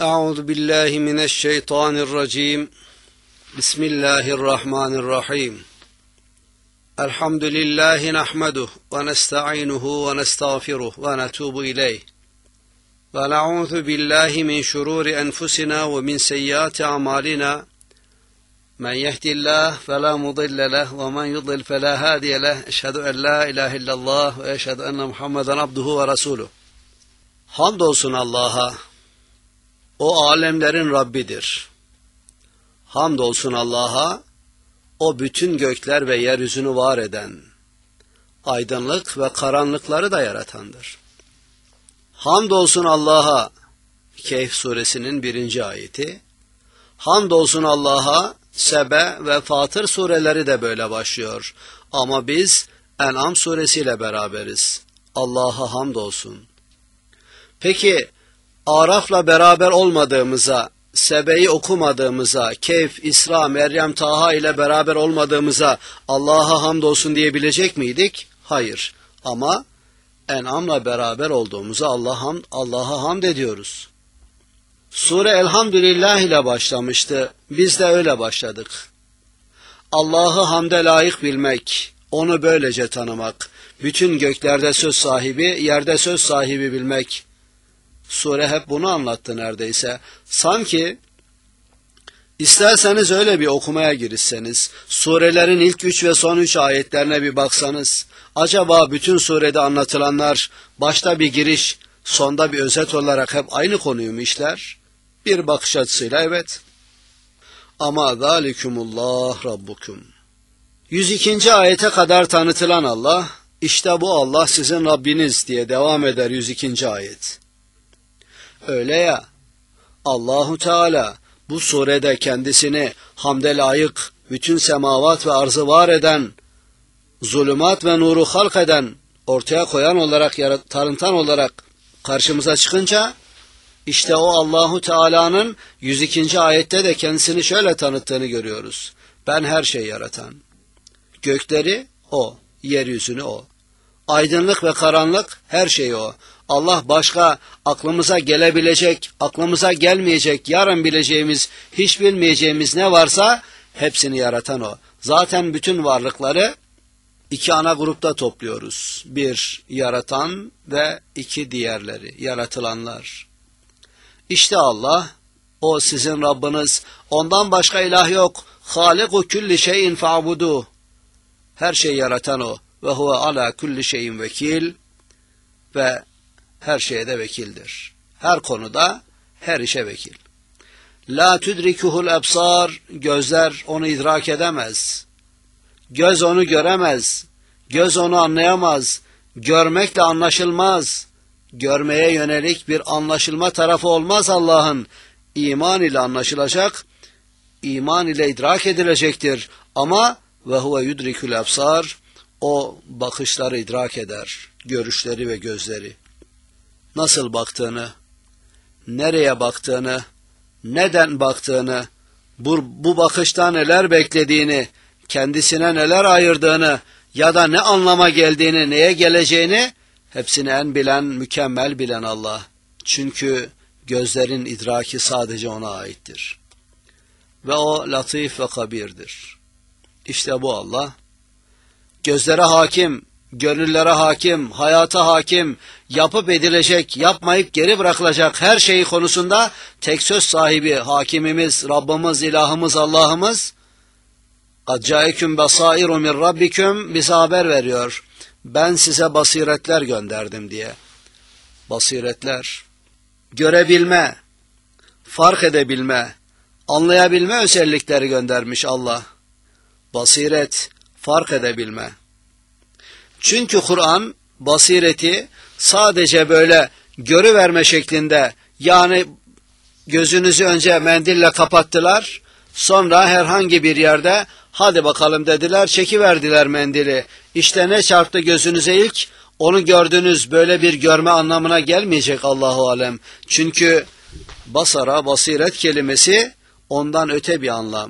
Euzu billahi mineşşeytanirracim. Bismillahirrahmanirrahim. Elhamdülillahi nahmeduhu ve nestainuhu ve nestağfiruh ve netubu ileyh. Ve na'udzu billahi min şururi enfusina ve min seyyiati a'malina. Men yehdihillahu fela mudille leh ve men yudlil fela hadiye leh. Eşhedü en la ilahe illallah ve eşhedü enne Muhammeden abduhu ve resuluh. Hamdolsun Allah'a. O alemlerin Rabbidir. Hamdolsun Allah'a, o bütün gökler ve yeryüzünü var eden, aydınlık ve karanlıkları da yaratandır. Hamdolsun Allah'a, Kehf suresinin 1. ayeti. Hamdolsun Allah'a, Sebe ve Fatır sureleri de böyle başlıyor. Ama biz En'am suresiyle beraberiz. Allah'a hamdolsun. Peki, Araf'la beraber olmadığımıza, Sebe'yi okumadığımıza, Kehf, İsra, Meryem, Taha ile beraber olmadığımıza Allah'a hamdolsun diyebilecek miydik? Hayır. Ama En'am'la beraber olduğumuza Allah'a hamd ediyoruz. Sure Elhamdülillah ile başlamıştı. Biz de öyle başladık. Allah'ı hamde layık bilmek, onu böylece tanımak, bütün göklerde söz sahibi, yerde söz sahibi bilmek. Sure hep bunu anlattı neredeyse. Sanki isterseniz öyle bir okumaya girişseniz, surelerin ilk 3 ve son 3 ayetlerine bir baksanız, acaba bütün surede anlatılanlar başta bir giriş, sonda bir özet olarak hep aynı konuyu mu işler? Bir bakış açısıyla evet. Ama zalikumullah rabbukum. 102. ayete kadar tanıtılan Allah, işte bu Allah sizin Rabbiniz diye devam eder 102. ayet. Öyle ya, Allahu Teala bu surede kendisini hamde layık, bütün semavat ve arzı var eden, zulümat ve nuru halk eden, ortaya koyan olarak, tanıtan olarak karşımıza çıkınca, işte o Allahu Teala'nın 102. ayette de kendisini şöyle tanıttığını görüyoruz. Ben her şeyi yaratan. Gökleri O, yeryüzünü O. Aydınlık ve karanlık her şey O. Allah başka aklımıza gelebilecek, aklımıza gelmeyecek, yarın bileceğimiz, hiç bilmeyeceğimiz ne varsa hepsini yaratan O. Zaten bütün varlıkları iki ana grupta topluyoruz. Bir, yaratan ve iki diğerleri, yaratılanlar. İşte Allah, o sizin Rabbiniz, ondan başka ilah yok. Hâliku külli şeyin fa'buduh. Her şeyi yaratan O. Ve huve ala kulli şeyin vekil. Ve her şeye de vekildir. Her konuda, her işe vekil. La tudrikuhul ebsar, gözler onu idrak edemez. Göz onu göremez. Göz onu anlayamaz. Görmekle anlaşılmaz. Görmeye yönelik bir anlaşılma tarafı olmaz Allah'ın. İman ile anlaşılacak, iman ile idrak edilecektir. Ama ve huve yudrikul ebsar, o bakışları idrak eder, görüşleri ve gözleri. Nasıl baktığını, nereye baktığını, neden baktığını, bu bakıştan neler beklediğini, kendisine neler ayırdığını ya da ne anlama geldiğini, neye geleceğini hepsini en bilen, mükemmel bilen Allah. Çünkü gözlerin idraki sadece ona aittir. Ve o latif ve kabirdir. İşte bu Allah, gözlere hakim, gönüllere hakim, hayata hakim, yapıp edilecek, yapmayıp geri bırakılacak her şeyi konusunda tek söz sahibi hakimimiz, Rabbimiz, ilahımız, Allah'ımız, قَدْ جَاءَكُمْ بَصَائِرُ مِنْ رَبِّكُمْ bize haber veriyor. Ben size basiretler gönderdim diye. Basiretler, görebilme, fark edebilme, anlayabilme özellikleri göndermiş Allah. Basiret, fark edebilme. Çünkü Kur'an basireti sadece böyle görüverme şeklinde, yani gözünüzü önce mendille kapattılar, sonra herhangi bir yerde hadi bakalım dediler, çekiverdiler mendili. İşte ne çarptı gözünüze ilk? Onu gördünüz, böyle bir görme anlamına gelmeyecek Allahu alem. Çünkü basara, basiret kelimesi ondan öte bir anlam.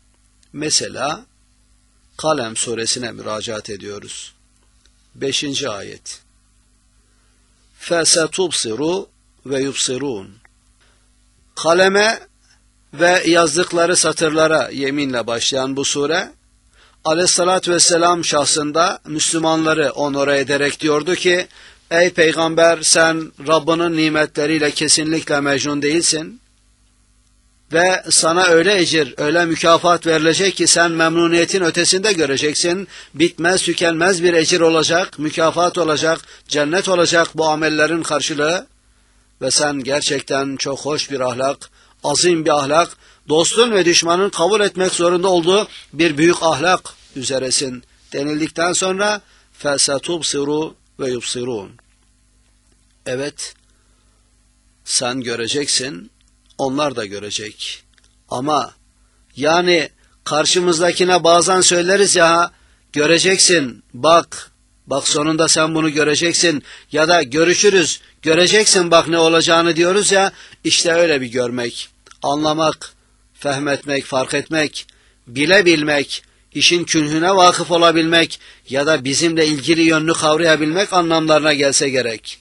Mesela Kalem suresine müracaat ediyoruz. 5. ayet. فَسَتُبْصِرُ ve yubsirun. Kaleme ve yazdıkları satırlara yeminle başlayan bu sure, Aleyhissalatü vesselam şahsında Müslümanları onore ederek diyordu ki, ey peygamber, sen Rabbinin nimetleriyle kesinlikle mecnun değilsin ve sana öyle ecir, öyle mükafat verilecek ki sen memnuniyetin ötesinde göreceksin. Bitmez, tükenmez bir ecir olacak, mükafat olacak, cennet olacak bu amellerin karşılığı ve sen gerçekten çok hoş bir ahlak, azim bir ahlak, dostun ve düşmanın kabul etmek zorunda olduğu bir büyük ahlak üzeresin denildikten sonra فَسَتُبْصِرُوا وَيُبْصِرُونَ. Evet, sen göreceksin, onlar da görecek. Ama yani karşımızdakine bazen söyleriz ya, göreceksin, bak sonunda sen bunu göreceksin ya da görüşürüz, göreceksin bak ne olacağını diyoruz ya, işte öyle bir görmek, anlamak, fehmetmek, fark etmek, bilebilmek, işin künhüne vakıf olabilmek ya da bizimle ilgili yönünü kavrayabilmek anlamlarına gelse gerek.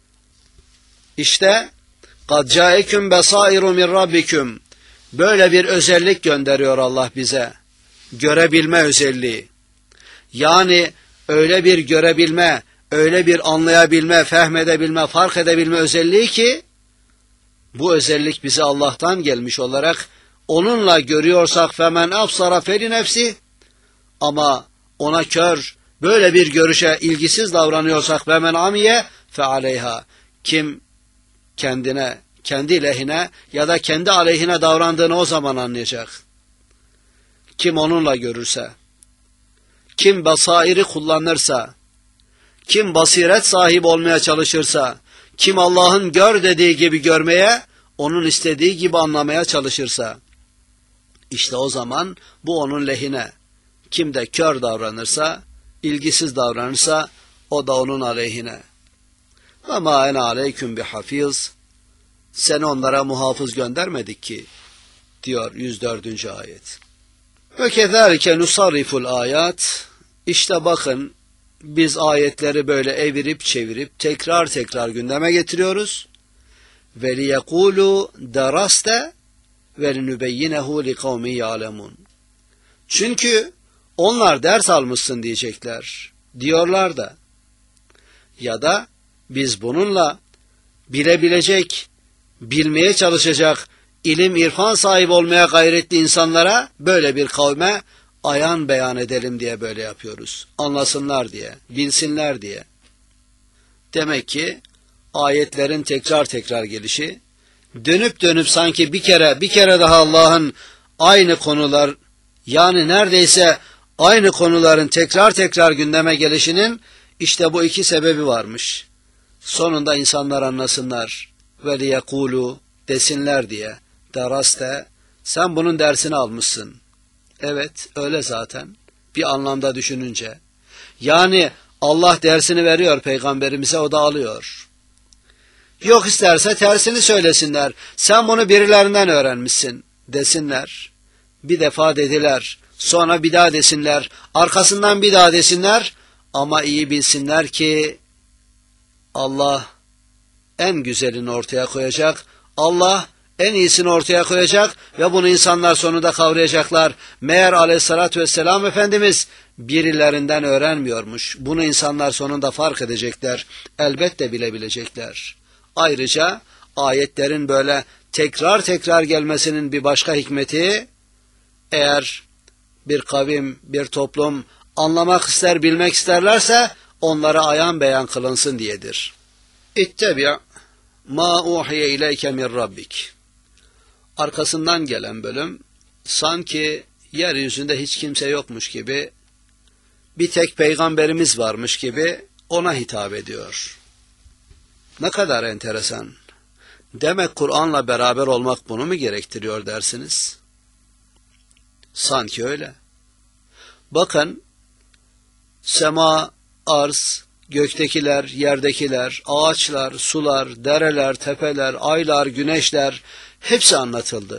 İşte قَدْ جَاءَكُمْ بَصَائِرُ مِنْ رَبِّكُمْ. Böyle bir özellik gönderiyor Allah bize. Görebilme özelliği. Yani öyle bir görebilme, öyle bir anlayabilme, fehmedebilme, fark edebilme özelliği ki, bu özellik bize Allah'tan gelmiş olarak onunla görüyorsak فَمَنْ أَبْصَرَ فَلِنَفْسِهِ. Ama ona kör, böyle bir görüşe ilgisiz davranıyorsak وَمَنْ عَمِيَ فَعَلَيْهَا. Kim kendine, kendi lehine ya da kendi aleyhine davrandığını o zaman anlayacak. Kim onunla görürse, kim basairi kullanırsa, kim basiret sahibi olmaya çalışırsa, kim Allah'ın gör dediği gibi görmeye, onun istediği gibi anlamaya çalışırsa, işte o zaman bu onun lehine. Kim de kör davranırsa, ilgisiz davranırsa, o da onun aleyhine. وَمَا اَنَا عَلَيْكُمْ بِحَفِيظ. Seni onlara muhafız göndermedik ki, diyor 104. ayet. وَكَذَٰلِكَ نُصَرِّفُ الْآيَاتِ. İşte bakın, biz ayetleri böyle evirip çevirip tekrar tekrar gündeme getiriyoruz. وَلِيَقُولُوا دَرَسْتَ وَلِنُبَيِّنَهُ لِقَوْمٍ يَعْلَمُونَ. Çünkü onlar ders almışsın diyecekler, diyorlar da. Ya da biz bununla bilebilecek, bilmeye çalışacak, ilim, irfan sahibi olmaya gayretli insanlara, böyle bir kavme ayan beyan edelim diye böyle yapıyoruz. Anlasınlar diye, bilsinler diye. Demek ki ayetlerin tekrar tekrar gelişi, dönüp dönüp sanki bir kere daha Allah'ın aynı konular, yani neredeyse aynı konuların tekrar tekrar gündeme gelişinin işte bu iki sebebi varmış. Sonunda insanlar anlasınlar ve liyekulu desinler diye. Daraste, sen bunun dersini almışsın. Evet, öyle zaten. Bir anlamda düşününce. Yani Allah dersini veriyor peygamberimize, o da alıyor. Yok isterse tersini söylesinler. Sen bunu birilerinden öğrenmişsin desinler. Bir defa dediler, sonra bir daha desinler, arkasından bir daha desinler ama iyi bilsinler ki Allah en güzelini ortaya koyacak, Allah en iyisini ortaya koyacak ve bunu insanlar sonunda kavrayacaklar. Meğer aleyhissalatü vesselam Efendimiz birilerinden öğrenmiyormuş. Bunu insanlar sonunda fark edecekler, elbette bilebilecekler. Ayrıca ayetlerin böyle tekrar tekrar gelmesinin bir başka hikmeti, eğer bir kavim, bir toplum anlamak ister, bilmek isterlerse onlara ayan beyan kılınsın diyedir. İttebi' ma uhiye ileyke min rabbik. Arkasından gelen bölüm sanki yeryüzünde hiç kimse yokmuş gibi, bir tek peygamberimiz varmış gibi ona hitap ediyor. Ne kadar enteresan. Demek Kur'an'la beraber olmak bunu mu gerektiriyor dersiniz? Sanki öyle. Bakın, sema, arz, göktekiler, yerdekiler, ağaçlar, sular, dereler, tepeler, aylar, güneşler hepsi anlatıldı.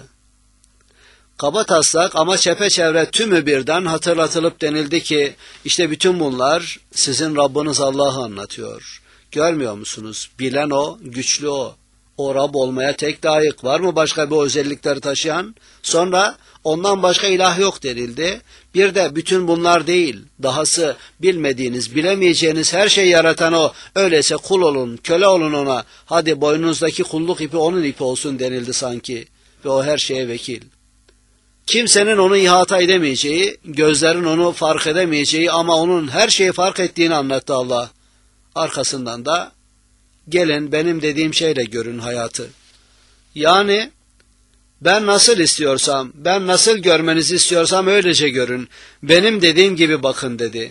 Kabataslak ama çepeçevre tümü birden hatırlatılıp denildi ki işte bütün bunlar sizin Rabbiniz Allah'ı anlatıyor. Görmüyor musunuz? Bilen o, güçlü o. O Rab olmaya tek layık. Var mı başka bir özellikleri taşıyan? Sonra ondan başka ilah yok denildi. Bir de bütün bunlar değil. Dahası bilmediğiniz, bilemeyeceğiniz her şeyi yaratan o. Öyleyse kul olun, köle olun ona. Hadi boynunuzdaki kulluk ipi onun ipi olsun denildi sanki. Ve o her şeye vekil. Kimsenin onu ihata edemeyeceği, gözlerin onu fark edemeyeceği ama onun her şeyi fark ettiğini anlattı Allah. Arkasından da gelin benim dediğim şeyle görün hayatı. Yani ben nasıl istiyorsam, ben nasıl görmenizi istiyorsam öylece görün. Benim dediğim gibi bakın dedi.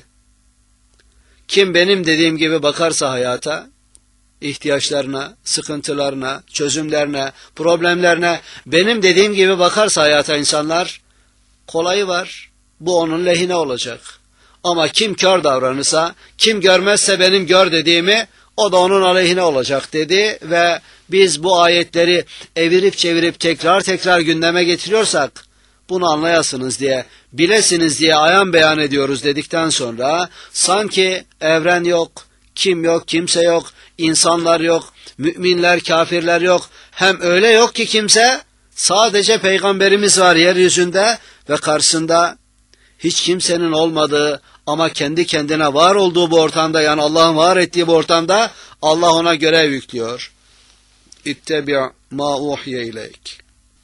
Kim benim dediğim gibi bakarsa hayata, ihtiyaçlarına, sıkıntılarına, çözümlerine, problemlerine benim dediğim gibi bakarsa hayata insanlar, kolayı var. Bu onun lehine olacak. Ama kim kör davranırsa, kim görmezse benim gör dediğimi, o da onun aleyhine olacak dedi ve biz bu ayetleri evirip çevirip tekrar tekrar gündeme getiriyorsak, bunu anlayasınız diye, bilesiniz diye ayan beyan ediyoruz dedikten sonra, sanki evren yok, kim yok, kimse yok, insanlar yok, müminler, kafirler yok, hem öyle yok ki kimse, sadece peygamberimiz var yeryüzünde ve karşısında hiç kimsenin olmadığı ama kendi kendine var olduğu bu ortamda, yani Allah'ın var ettiği bu ortamda Allah ona görev yüklüyor. İttebi' ma uhiye ileyk.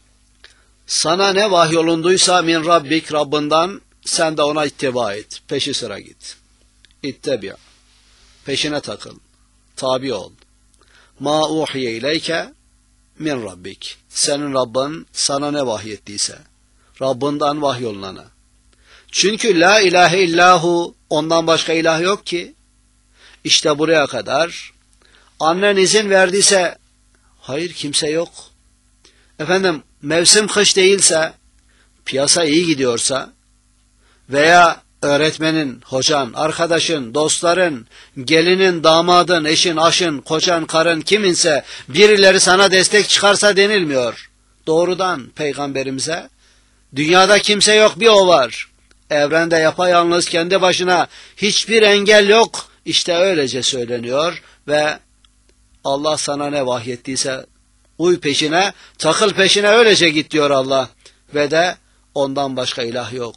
Sana ne vahyolunduysa min Rabbik, Rabbinden, sen de ona ittiba et. Peşi sıra git. İttebi'. Peşine takıl. Tabi ol. Ma uhiye ileyke min Rabbik. Senin Rabbin sana ne vahyettiyse. Rabbinden vahyolunana. Çünkü la ilahe illahu, ondan başka ilah yok ki. İşte buraya kadar annen izin verdiyse hayır kimse yok. Efendim mevsim kış değilse, piyasa iyi gidiyorsa veya öğretmenin, hocan, arkadaşın, dostların, gelinin, damadın, eşin, aşın, kocan, karın kiminse birileri sana destek çıkarsa denilmiyor. Doğrudan peygamberimize dünyada kimse yok, bir o var. Evrende yapayalnız kendi başına hiçbir engel yok. İşte öylece söyleniyor ve Allah sana ne vahyettiyse uy peşine, takıl peşine, öylece git diyor Allah. Ve de ondan başka ilah yok.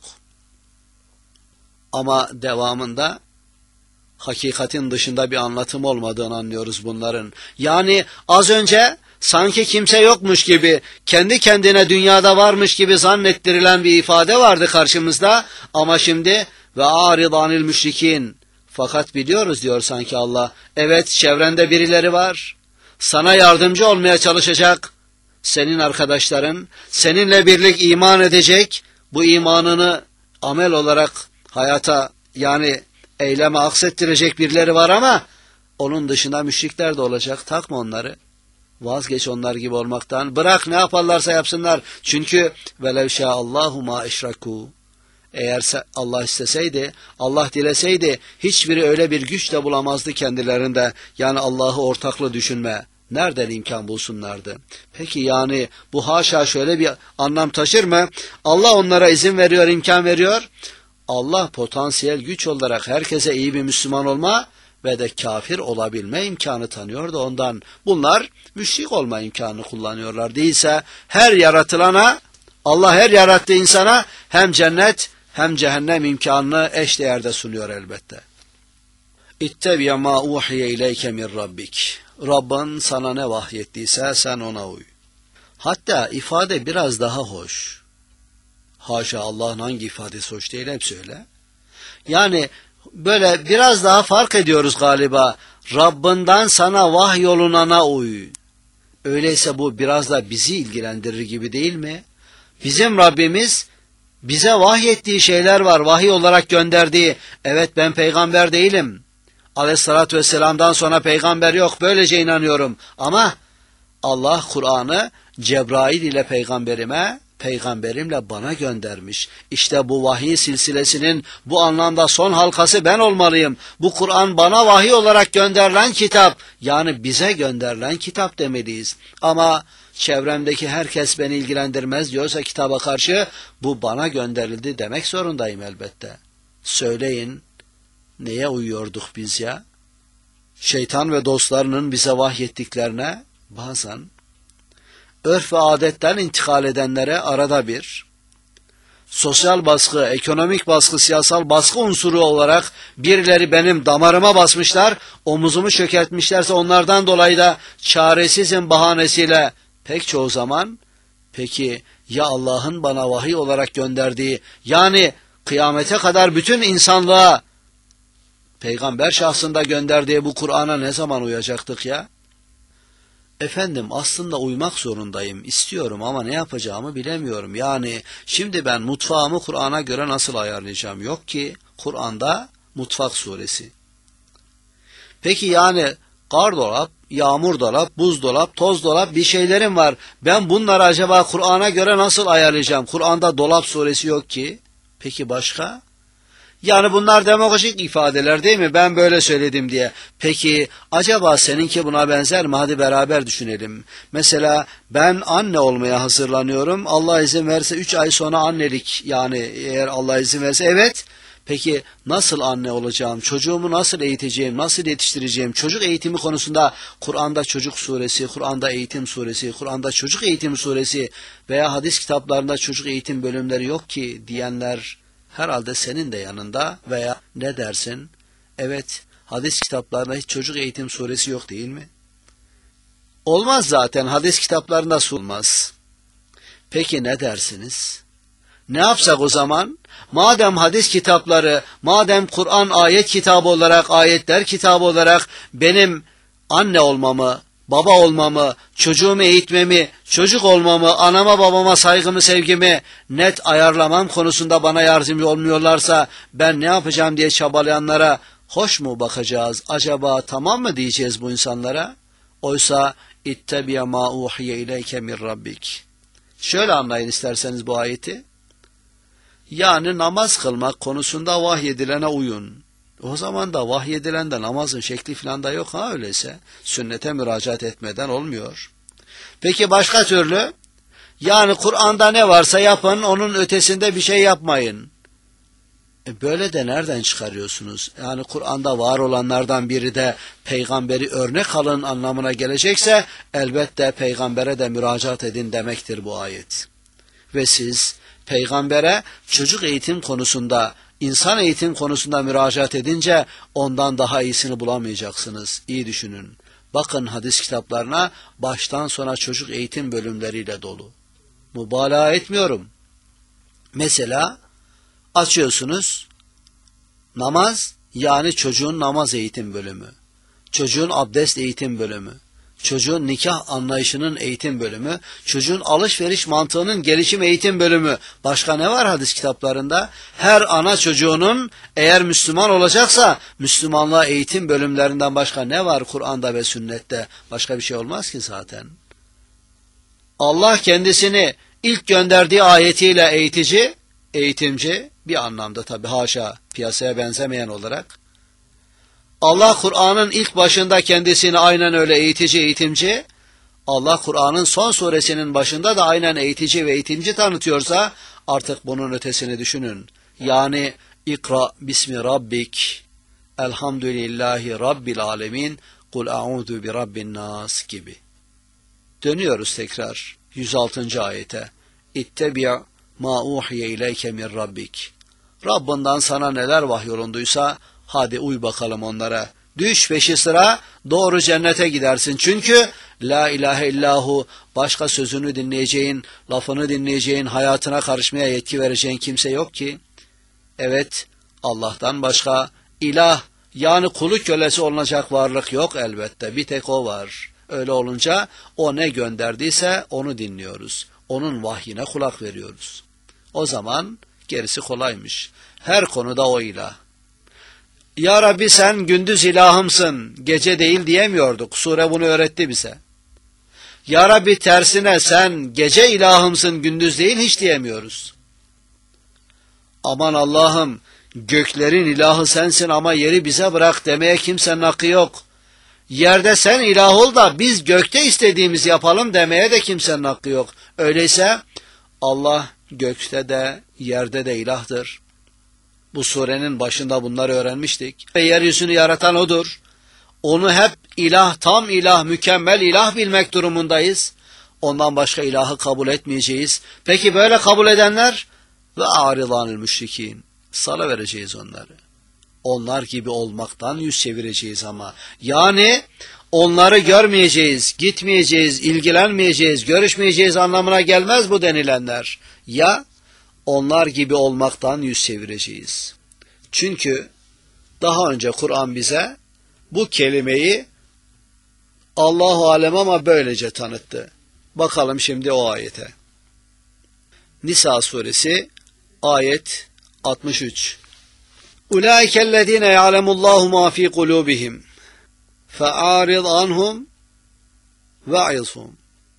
Ama devamında hakikatin dışında bir anlatım olmadığını anlıyoruz bunların. Yani az önce sanki kimse yokmuş gibi, kendi kendine dünyada varmış gibi zannettirilen bir ifade vardı karşımızda. Ama şimdi ve aridanil müşrikin. Fakat biliyoruz diyor sanki Allah. Evet, çevrende birileri var. Sana yardımcı olmaya çalışacak. Senin arkadaşların, seninle birlik iman edecek. Bu imanını amel olarak hayata, yani eyleme aksettirecek birileri var ama onun dışında müşrikler de olacak. Takma onları. Vazgeç onlar gibi olmaktan. Bırak ne yaparlarsa yapsınlar. Çünkü velev şâallâhu mâ eşrakû. Eğer Allah isteseydi, Allah dileseydi hiçbiri öyle bir güç de bulamazdı kendilerinde. Yani Allah'ı ortaklı düşünme. Nereden imkan bulsunlardı? Peki yani bu haşa şöyle bir anlam taşır mı? Allah onlara izin veriyor, imkan veriyor. Allah potansiyel güç olarak herkese iyi bir Müslüman olma ve de kafir olabilme imkanı tanıyor da ondan. Bunlar müşrik olma imkanını kullanıyorlar. Değilse her yaratılana, Allah her yarattığı insana hem cennet hem cehennem imkanını eşdeğerde sunuyor elbette. İttebi ma uhiye ileyke min rabbik. Rabbin sana ne vahyettiyse sen ona uy. Hatta ifade biraz daha hoş. Haşa, Allah'ın hangi ifadesi hoş değil, hepsi öyle. Yani böyle biraz daha fark ediyoruz galiba. Rabbinden sana vahyolunana uy. Öyleyse bu biraz da bizi ilgilendirir gibi değil mi? Bizim Rabbimiz bize vahyettiği şeyler var, vahiy olarak gönderdiği. Evet, ben peygamber değilim. Aleyhissalatü vesselam'dan sonra peygamber yok, böylece inanıyorum. Ama Allah Kur'an'ı Cebrail ile peygamberimle bana göndermiş. İşte bu vahiy silsilesinin bu anlamda son halkası ben olmalıyım. Bu Kur'an bana vahiy olarak gönderilen kitap, yani bize gönderilen kitap demeliyiz. Ama çevremdeki herkes beni ilgilendirmez diyorsa kitaba karşı, bu bana gönderildi demek zorundayım elbette. Söyleyin, neye uyuyorduk biz ya? Şeytan ve dostlarının bize vahyettiklerine, bazen örf ve adetten intikal edenlere arada bir, sosyal baskı, ekonomik baskı, siyasal baskı unsuru olarak birileri benim damarıma basmışlar, omuzumu çökertmişlerse onlardan dolayı da çaresizim bahanesiyle pek çoğu zaman, peki ya Allah'ın bana vahiy olarak gönderdiği, yani kıyamete kadar bütün insanlığa peygamber şahsında gönderdiği bu Kur'an'a ne zaman uyacaktık ya? Efendim aslında uymak zorundayım, istiyorum ama ne yapacağımı bilemiyorum. Yani şimdi ben mutfağımı Kur'an'a göre nasıl ayarlayacağım? Yok ki Kur'an'da mutfak suresi. Peki yani gardırop, yağmur dolap, buzdolap, toz dolap bir şeylerim var. Ben bunları acaba Kur'an'a göre nasıl ayarlayacağım? Kur'an'da dolap suresi yok ki. Peki başka? Yani bunlar demagojik ifadeler değil mi? Ben böyle söyledim diye. Peki acaba seninki buna benzer mi? Hadi beraber düşünelim. Mesela ben anne olmaya hazırlanıyorum. Allah izin verirse 3 ay sonra annelik, yani eğer Allah izin verirse evet. Peki nasıl anne olacağım? Çocuğumu nasıl eğiteceğim? Nasıl yetiştireceğim? Çocuk eğitimi konusunda Kur'an'da çocuk suresi, Kur'an'da eğitim suresi, Kur'an'da çocuk eğitim suresi veya hadis kitaplarında çocuk eğitim bölümleri yok ki diyenler herhalde senin de yanında. Veya ne dersin? Evet, hadis kitaplarında hiç çocuk eğitim suresi yok değil mi? Olmaz zaten, hadis kitaplarında olmaz. Peki ne dersiniz? Ne yapsak o zaman? Madem hadis kitapları, madem Kur'an ayet kitabı olarak, ayetler kitabı olarak benim anne olmamı, baba olmamı, çocuğumu eğitmemi, çocuk olmamı, anama babama saygımı, sevgimi net ayarlamam konusunda bana yardımcı olmuyorlarsa ben ne yapacağım diye çabalayanlara hoş mu bakacağız? Acaba tamam mı diyeceğiz bu insanlara? Oysa ittebiye ma uhiye ileyke min rabbik. Şöyle anlayın isterseniz bu ayeti. Yani namaz kılmak konusunda vahyedilene uyun. O zaman da vahyedilende namazın şekli falan da yok ha öyleyse. Sünnete müracaat etmeden olmuyor. Peki başka türlü? Yani Kur'an'da ne varsa yapın, onun ötesinde bir şey yapmayın. Böyle de nereden çıkarıyorsunuz? Yani Kur'an'da var olanlardan biri de peygamberi örnek alın anlamına gelecekse elbette peygambere de müracaat edin demektir bu ayet. Ve siz peygambere çocuk eğitim konusunda, insan eğitim konusunda müracaat edince ondan daha iyisini bulamayacaksınız. İyi düşünün. Bakın hadis kitaplarına baştan sona çocuk eğitim bölümleriyle dolu. Mübalağa etmiyorum. Mesela açıyorsunuz namaz, yani çocuğun namaz eğitim bölümü, çocuğun abdest eğitim bölümü, çocuğun nikah anlayışının eğitim bölümü, çocuğun alışveriş mantığının gelişim eğitim bölümü. Başka ne var hadis kitaplarında? Her ana çocuğunun eğer Müslüman olacaksa Müslümanlığa eğitim bölümlerinden başka ne var Kur'an'da ve sünnette? Başka bir şey olmaz ki zaten. Allah kendisini ilk gönderdiği ayetiyle eğitici, eğitimci bir anlamda tabi haşa piyasaya benzemeyen olarak. Allah Kur'an'ın ilk başında kendisini aynen öyle eğitici, eğitimci. Allah Kur'an'ın son suresinin başında da aynen eğitici ve eğitimci tanıtıyorsa artık bunun ötesini düşünün. Yani İkra bismi rabbik, elhamdülillahi rabbil alemin, kul a'udhu bi rabbin nas gibi. Dönüyoruz tekrar 106. ayete. İttebi' ma uhiye ileyke min rabbik. Rabbinden sana neler vahyolunduysa hadi uy bakalım onlara. Düş peşi sıra, doğru cennete gidersin. Çünkü la ilahe illahu, başka sözünü dinleyeceğin, lafını dinleyeceğin, hayatına karışmaya yetki vereceğin kimse yok ki. Evet, Allah'tan başka ilah, yani kulu kölesi olunacak varlık yok elbette. Bir tek o var. Öyle olunca o ne gönderdiyse onu dinliyoruz. Onun vahyine kulak veriyoruz. O zaman gerisi kolaymış. Her konuda o ilah. Ya Rabbi sen gündüz ilahımsın, gece değil diyemiyorduk. Sure bunu öğretti bize. Ya Rabbi tersine sen gece ilahımsın, gündüz değil hiç diyemiyoruz. Aman Allah'ım göklerin ilahı sensin ama yeri bize bırak demeye kimsenin hakkı yok. Yerde sen ilah ol da biz gökte istediğimiz yapalım demeye de kimsenin hakkı yok. Öyleyse Allah gökte de yerde de ilahtır. Bu surenin başında bunları öğrenmiştik. Ve yeryüzünü yaratan O'dur. Onu hep ilah, tam ilah, mükemmel ilah bilmek durumundayız. Ondan başka ilahı kabul etmeyeceğiz. Peki böyle kabul edenler ve aridanil müşrikin. Salıvereceğiz onları. Onlar gibi olmaktan yüz çevireceğiz ama. Yani onları görmeyeceğiz, gitmeyeceğiz, ilgilenmeyeceğiz, görüşmeyeceğiz anlamına gelmez bu denilenler. Ya onlar gibi olmaktan yüz çevireceğiz. Çünkü daha önce Kur'an bize bu kelimeyi Allahu alem ama böylece tanıttı. Bakalım şimdi o ayete. Nisa suresi ayet 63. Ulaikellezine ya'lemullahu ma fi kulubihim fe'arid anhum ve'izhum.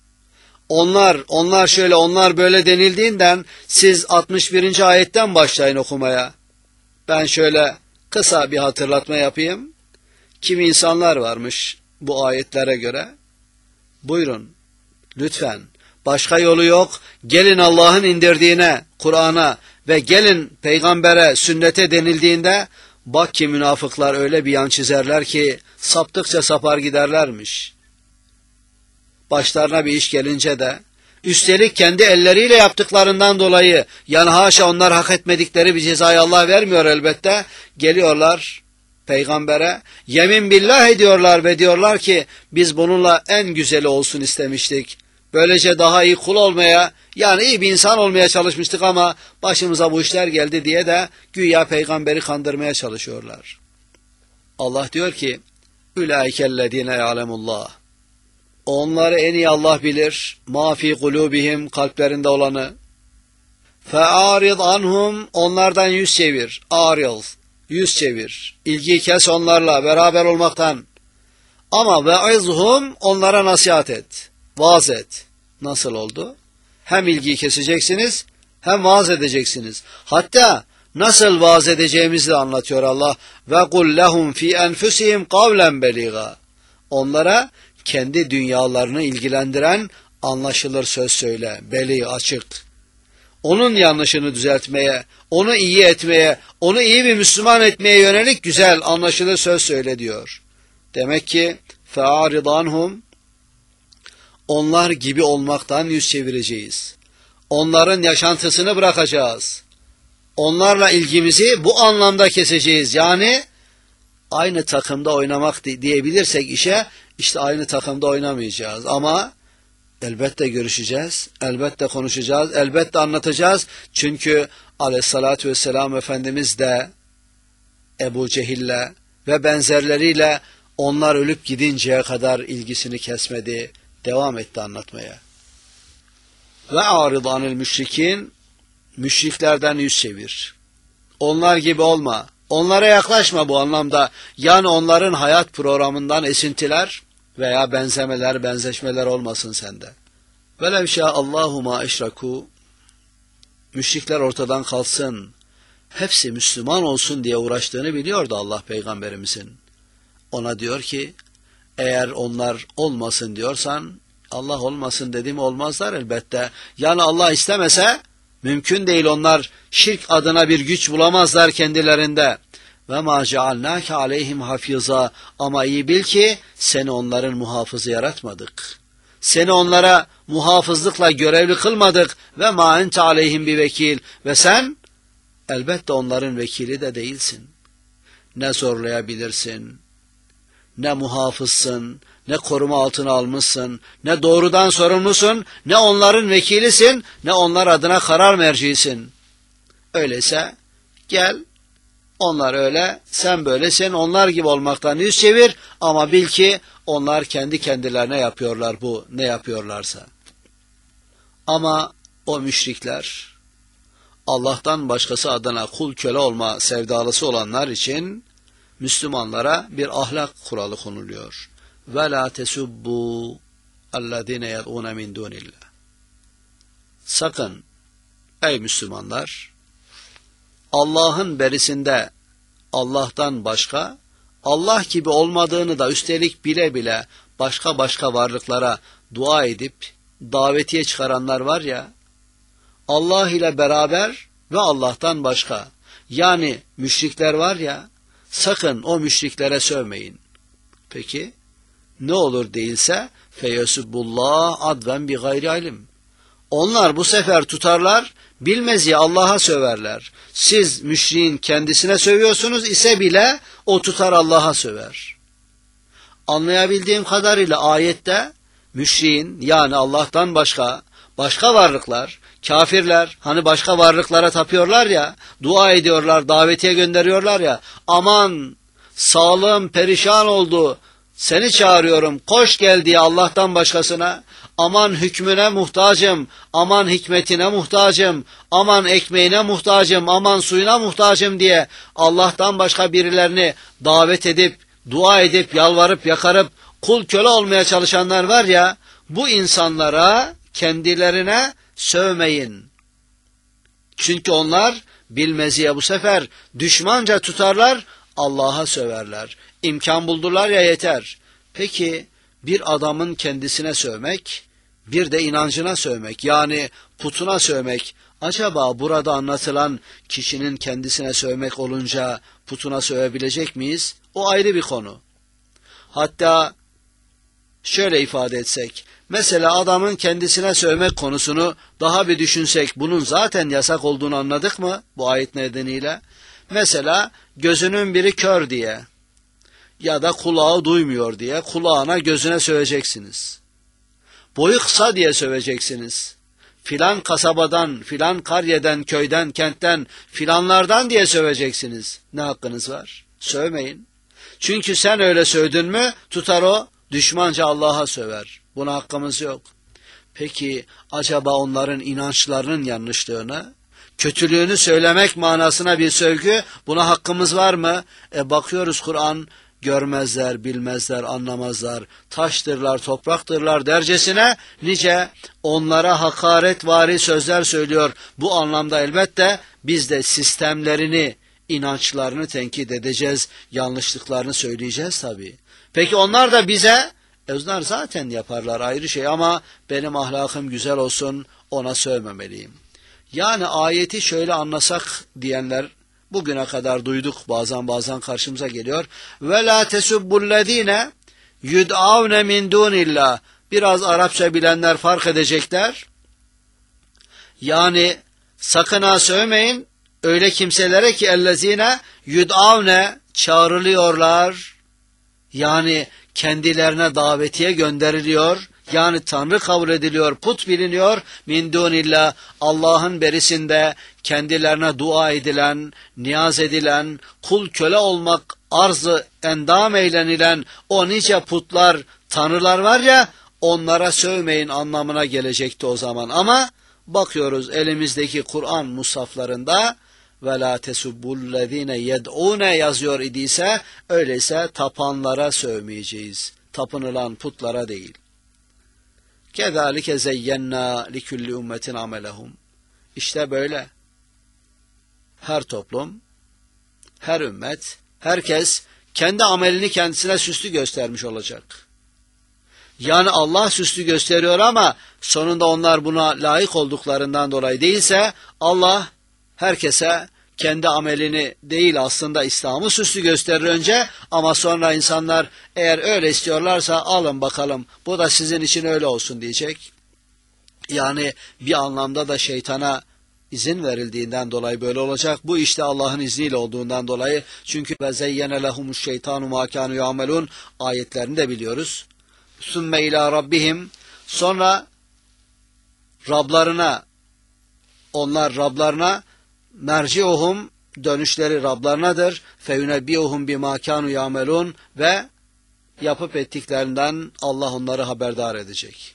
Onlar şöyle, onlar böyle denildiğinden siz 61. ayetten başlayın okumaya. Ben şöyle kısa bir hatırlatma yapayım. Kimi insanlar varmış bu ayetlere göre. Buyurun, lütfen. Başka yolu yok. Gelin Allah'ın indirdiğine, Kur'an'a ve gelin peygambere, sünnete denildiğinde bak ki münafıklar öyle bir yan çizerler ki saptıkça sapar giderlermiş. Başlarına bir iş gelince de üstelik kendi elleriyle yaptıklarından dolayı yani haşa onlar hak etmedikleri bir cezayı Allah vermiyor elbette. Geliyorlar peygambere yemin billah ediyorlar ve diyorlar ki biz bununla en güzeli olsun istemiştik. Böylece daha iyi kul olmaya yani iyi bir insan olmaya çalışmıştık ama başımıza bu işler geldi diye de güya peygamberi kandırmaya çalışıyorlar. Allah diyor ki Ulaikellezine ya'lemullah. Onları en iyi Allah bilir. Ma fi kulubihim, kalplerinde olanı. Fe'arid anhum, onlardan yüz çevir. Aril, yüz çevir. İlgiyi kes onlarla, beraber olmaktan. Ama ve'izhum, onlara nasihat et. Vaaz et. Nasıl oldu? Hem ilgiyi keseceksiniz, hem vaaz edeceksiniz. Hatta nasıl vaaz edeceğimizi de anlatıyor Allah. Ve kul lehum fi enfusihim kavlen beliga. Onlara kendi dünyalarını ilgilendiren anlaşılır söz söyle, beli açık. Onun yanlışını düzeltmeye, onu iyi etmeye, onu iyi bir Müslüman etmeye yönelik güzel, anlaşılır söz söyle diyor. Demek ki fe'arid anhum, onlar gibi olmaktan yüz çevireceğiz. Onların yaşantısını bırakacağız. Onlarla ilgimizi bu anlamda keseceğiz. Yani aynı takımda oynamak diyebilirsek işe, işte aynı takımda oynamayacağız. Ama elbette görüşeceğiz, elbette konuşacağız, elbette anlatacağız. Çünkü aleyhissalatü vesselam Efendimiz de Ebu Cehil'le ve benzerleriyle onlar ölüp gidinceye kadar ilgisini kesmedi, devam etti anlatmaya. Ve aridanil müşrikin, müşriklerden yüz çevir. Onlar gibi olma. Onlara yaklaşma bu anlamda. Yani onların hayat programından esintiler veya benzemeler, benzeşmeler olmasın sende. Velev şâ'allâhu mâ eşrakû. Müşrikler ortadan kalsın. Hepsi Müslüman olsun diye uğraştığını biliyordu Allah Peygamberimizin. Ona diyor ki, eğer onlar olmasın diyorsan, Allah olmasın dedi mi olmazlar elbette. Yani Allah istemese, mümkün değil, onlar şirk adına bir güç bulamazlar kendilerinde. Ve ma cealnâke aleyhim hafiza, ama iyi bil ki seni onların muhafızı yaratmadık. Seni onlara muhafızlıkla görevli kılmadık ve ma ente aleyhim bir vekil, ve sen elbette onların vekili de değilsin. Ne zorlayabilirsin, ne muhafızsın, ne koruma altına almışsın, ne doğrudan sorumlusun, ne onların vekilisin, ne onlar adına karar mercisin. Öyleyse gel, onlar öyle, sen böylesin, onlar gibi olmaktan yüz çevir ama bil ki onlar kendi kendilerine yapıyorlar bu, ne yapıyorlarsa. Ama o müşrikler, Allah'tan başkası adına kul köle olma sevdalısı olanlar için Müslümanlara bir ahlak kuralı konuluyor. وَلَا تَسُبُّوا الَّذِينَ يَدْعُونَ مِنْ دُونِ اللّٰهِ. Sakın ey Müslümanlar, Allah'ın berisinde Allah'tan başka, Allah gibi olmadığını da üstelik bile bile başka varlıklara dua edip davetiye çıkaranlar var ya, Allah ile beraber ve Allah'tan başka, yani müşrikler var ya, sakın o müşriklere sövmeyin. Peki, ne olur değilse feyesubullah adven bi gayri ilim. Onlar bu sefer tutarlar, bilmez ya Allah'a söverler. Siz müşriğin kendisine sövüyorsunuz ise bile o tutar Allah'a söver. Anlayabildiğim kadarıyla ayette müşriğin yani Allah'tan başka varlıklar, kafirler hani başka varlıklara tapıyorlar ya, dua ediyorlar, davetiye gönderiyorlar ya, aman sağlığım perişan oldu, seni çağırıyorum, koş gel diye Allah'tan başkasına, aman hükmüne muhtacım, aman hikmetine muhtacım, aman ekmeğine muhtacım, aman suyuna muhtacım diye Allah'tan başka birilerini davet edip, dua edip, yalvarıp, yakarıp, kul köle olmaya çalışanlar var ya, bu insanlara, kendilerine sövmeyin. Çünkü onlar bilmeziye bu sefer düşmanca tutarlar, Allah'a söverler. İmkan buldular ya yeter. Peki bir adamın kendisine sövmek, bir de inancına sövmek, yani putuna sövmek, acaba burada anlatılan kişinin kendisine sövmek olunca putuna sövebilecek miyiz? O ayrı bir konu. Hatta şöyle ifade etsek, mesela adamın kendisine sövmek konusunu daha bir düşünsek, bunun zaten yasak olduğunu anladık mı bu ayet nedeniyle? Mesela gözünün biri kör diye ya da kulağı duymuyor diye kulağına gözüne söveceksiniz. Boyu kısa diye söveceksiniz. Filan kasabadan, filan karyeden, köyden, kentten, filanlardan diye söveceksiniz. Ne hakkınız var? Sövmeyin. Çünkü sen öyle sövdün mü tutar o düşmanca Allah'a söver. Buna hakkımız yok. Peki acaba onların inançlarının yanlışlığını, kötülüğünü söylemek manasına bir sövgü, buna hakkımız var mı? Bakıyoruz Kur'an, görmezler, bilmezler, anlamazlar, taştırlar, topraktırlar dercesine nice onlara hakaretvari sözler söylüyor. Bu anlamda elbette biz de sistemlerini, inançlarını tenkit edeceğiz, yanlışlıklarını söyleyeceğiz tabii. Peki onlar da bize, onlar zaten yaparlar ayrı şey ama benim ahlakım güzel olsun, ona sövmemeliyim. Yani ayeti şöyle anlasak diyenler bugüne kadar duyduk, bazen karşımıza geliyor. Ve la tesubbullezine yud'avne min dunillah. Biraz Arapça bilenler fark edecekler. Yani sakın ha sövmeyin öyle kimselere ki ellezine yud'avne çağrılıyorlar. Yani kendilerine davetiye gönderiliyor. Yani Tanrı kabul ediliyor, put biliniyor. Min dunillah, Allah'ın berisinde kendilerine dua edilen, niyaz edilen, kul köle olmak arzı endam eylenilen o nice putlar, tanrılar var ya, onlara sövmeyin anlamına gelecekti o zaman. Ama bakıyoruz elimizdeki Kur'an mushaflarında ve la tesubbullezine yed'une yazıyor idiyse, öyleyse tapanlara sövmeyeceğiz. Tapınılan putlara değil. Kezalike zeyyenna likulli ummetin amelehum. İşte böyle. Her toplum, her ümmet, herkes kendi amelini kendisine süslü göstermiş olacak. Yani Allah süslü gösteriyor ama sonunda onlar buna layık olduklarından dolayı değilse Allah herkese kendi amelini değil aslında İslam'ı süslü gösterir önce ama sonra insanlar eğer öyle istiyorlarsa alın bakalım bu da sizin için öyle olsun diyecek. Yani bir anlamda da şeytana izin verildiğinden dolayı böyle olacak. Bu işte Allah'ın izniyle olduğundan dolayı. Çünkü ve zeyyene lehumuş şeytanu ma kanu yamelun ayetlerini de biliyoruz. Sümme ila rabbihim, sonra Rablarına, onlar Rablarına merciuhum, dönüşleri Rablarınadır. Feyunebbiuhum bima kanu yamelun, ve yapıp ettiklerinden Allah onları haberdar edecek.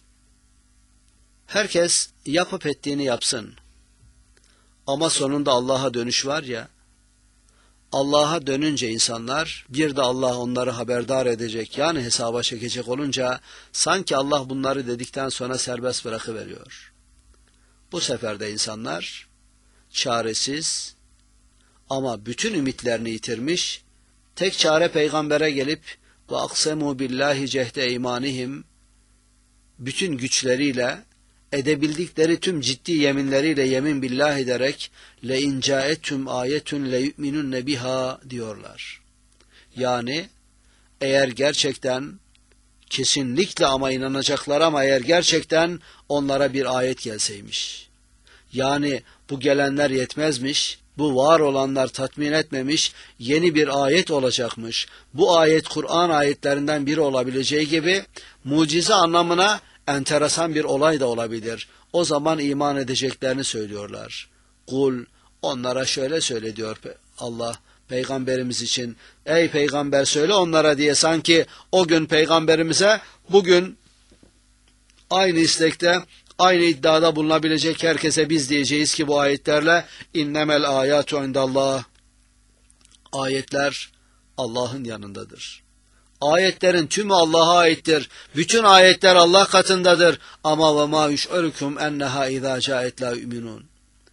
Herkes yapıp ettiğini yapsın. Ama sonunda Allah'a dönüş var ya, Allah'a dönünce insanlar bir de Allah onları haberdar edecek, yani hesaba çekecek olunca sanki Allah bunları dedikten sonra serbest bırakıveriyor. Bu sefer de insanlar çaresiz ama bütün ümitlerini yitirmiş, tek çare peygambere gelip ve aksemu billahi cehde imanihim, bütün güçleriyle edebildikleri tüm ciddi yeminleriyle yemin billah ederek le incaetüm ayetün le yu'minunne biha diyorlar. Yani eğer gerçekten Kesinlikle ama inanacaklar, ama eğer gerçekten onlara bir ayet gelseymiş. Yani bu gelenler yetmezmiş, bu var olanlar tatmin etmemiş, yeni bir ayet olacakmış. Bu ayet Kur'an ayetlerinden biri olabileceği gibi mucize anlamına enteresan bir olay da olabilir. O zaman iman edeceklerini söylüyorlar. Kul, onlara şöyle söyle diyor Allah Peygamberimiz için. Ey peygamber söyle onlara diye, sanki o gün peygamberimize bugün aynı istekte, aynı iddiada bulunabilecek herkese biz diyeceğiz ki bu ayetlerle innemel ayatu indallah. Ayetler Allah'ın yanındadır. Ayetlerin tümü Allah'a aittir. Bütün ayetler Allah katındadır. Ama ve ma yuş'urukum enneha izâ câet lâ yu'minûn.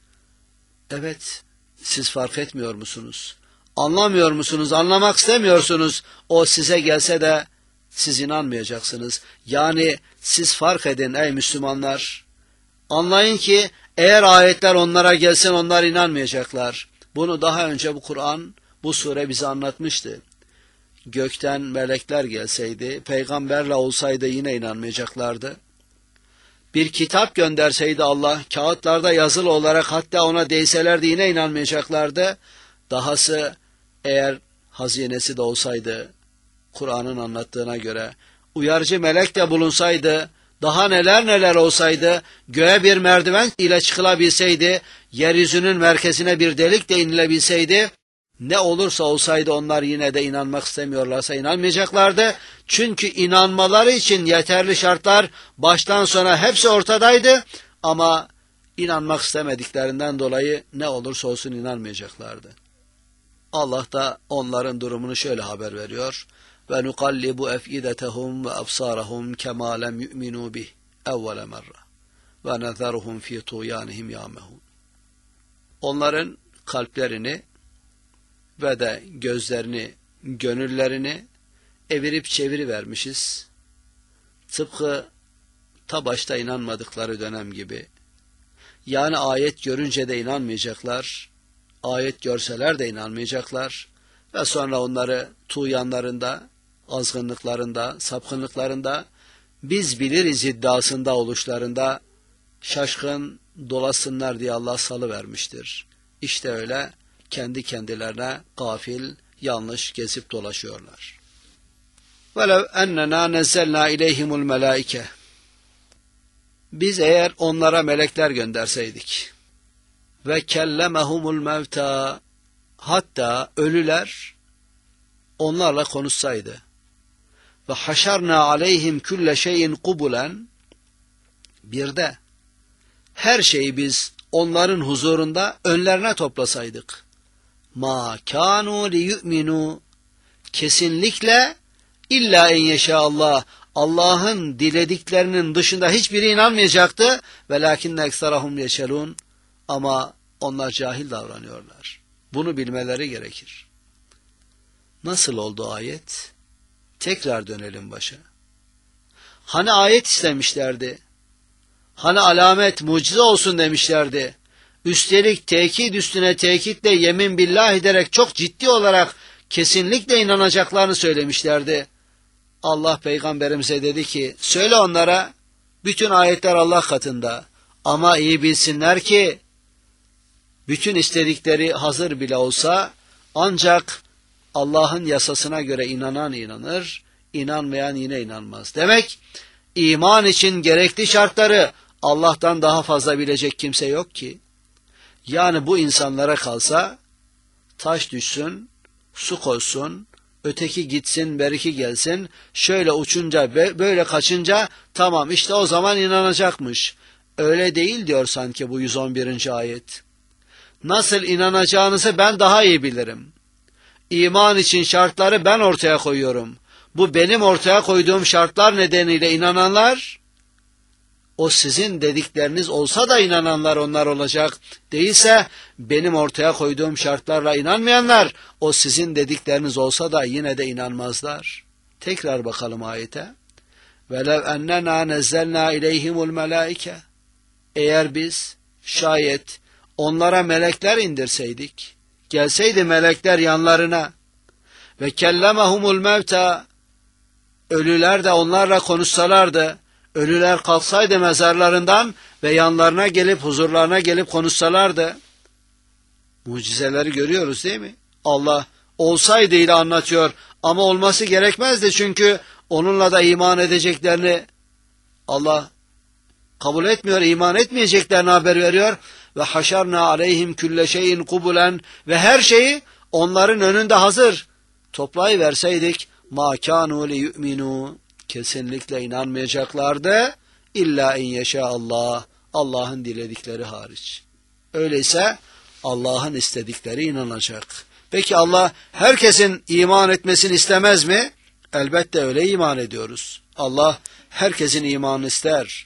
Evet, siz fark etmiyor musunuz? Anlamıyor musunuz? Anlamak istemiyorsunuz. O size gelse de siz inanmayacaksınız. Yani siz fark edin ey Müslümanlar. Anlayın ki eğer ayetler onlara gelsin onlar inanmayacaklar. Bunu daha önce bu Kur'an, bu sure bize anlatmıştı. Gökten melekler gelseydi, peygamberle olsaydı yine inanmayacaklardı. Bir kitap gönderseydi Allah, kağıtlarda yazılı olarak hatta ona değselerdi yine inanmayacaklardı. Dahası eğer hazinesi de olsaydı, Kur'an'ın anlattığına göre, uyarıcı melek de bulunsaydı, daha neler neler olsaydı, göğe bir merdiven ile çıkılabilseydi, yeryüzünün merkezine bir delik de inilebilseydi, ne olursa olsaydı onlar yine de inanmak istemiyorlarsa inanmayacaklardı. Çünkü inanmaları için yeterli şartlar baştan sona hepsi ortadaydı. Ama inanmak istemediklerinden dolayı ne olursa olsun inanmayacaklardı. Allah da onların durumunu şöyle haber veriyor. Ve nukallibu efidetehum ve absarahum kema lem yu'minu bih evvele merre ve nezeruhum fi tuyanihim yamehun. Onların kalplerini ve de gözlerini, gönüllerini evirip çevirivermişiz. Tıpkı ta başta inanmadıkları dönem gibi. Yani ayet görünce de inanmayacaklar, ayet görseler de inanmayacaklar ve sonra onları tuğyanlarında, azgınlıklarında, sapkınlıklarında, biz biliriz iddiasında oluşlarında şaşkın dolasınlar diye Allah salıvermiştir. İşte öyle kendi kendilerine gafil, yanlış gezip dolaşıyorlar. وَلَوْ اَنَّنَا نَزَّلْنَا اِلَيْهِمُ الْمَلَائِكَةِ. Biz eğer onlara melekler gönderseydik ve kellemehumul mevta, hatta ölüler onlarla konuşsaydı ve haşarna aleyhim külle şeyin kubulen, bir de her şeyi biz onların huzurunda önlerine toplasaydık, ma kanu li yu'minu, kesinlikle illa en yeşâallah, Allah'ın dilediklerinin dışında hiçbiri inanmayacaktı. Velakinne ekserahum yeşelûn, ama onlar cahil davranıyorlar. Bunu bilmeleri gerekir. Nasıl oldu ayet? Tekrar dönelim başa. Hani ayet istemişlerdi? Hani alamet, mucize olsun demişlerdi? Üstelik tekit üstüne tekitle yemin billah ederek çok ciddi olarak kesinlikle inanacaklarını söylemişlerdi. Allah peygamberimize dedi ki, söyle onlara, bütün ayetler Allah katında, ama iyi bilsinler ki bütün istedikleri hazır bile olsa ancak Allah'ın yasasına göre inanan inanır, inanmayan yine inanmaz. Demek iman için gerekli şartları Allah'tan daha fazla bilecek kimse yok ki. Yani bu insanlara kalsa taş düşsün, su koysun, öteki gitsin, beriki gelsin, şöyle uçunca, böyle kaçınca tamam işte o zaman inanacakmış. Öyle değil diyor sanki bu 111. ayet. Nasıl inanacağınızı ben daha iyi bilirim. İman için şartları ben ortaya koyuyorum. Bu benim ortaya koyduğum şartlar nedeniyle inananlar, o sizin dedikleriniz olsa da inananlar onlar olacak. Değilse benim ortaya koyduğum şartlarla inanmayanlar, o sizin dedikleriniz olsa da yine de inanmazlar. Tekrar bakalım ayete. وَلَوْ اَنَّنَا نَزَّلْنَا اِلَيْهِمُ الْمَلَائِكَ. Eğer biz şayet onlara melekler indirseydik, gelseydi melekler yanlarına ve kellemehumul mevta, ölüler de onlarla konuşsalardı, ölüler kalksaydı mezarlarından ve yanlarına gelip, huzurlarına gelip konuşsalardı, mucizeleri görüyoruz değil mi? Allah olsaydı ile anlatıyor ama olması gerekmezdi çünkü onunla da iman edeceklerini Allah kabul etmiyor, iman etmeyeceklerini haber veriyor. Ve haşarna aleyhim külle şeyin kubulen, ve her şeyi onların önünde hazır toplayıverseydik ma kânû liyu'minû, kesinlikle inanmayacaklardı. İlla in yeşâ Allah, Allah'ın diledikleri hariç. Öyleyse Allah'ın istedikleri inanacak. Peki Allah herkesin iman etmesini istemez mi? Elbette öyle iman ediyoruz. Allah herkesin imanını ister.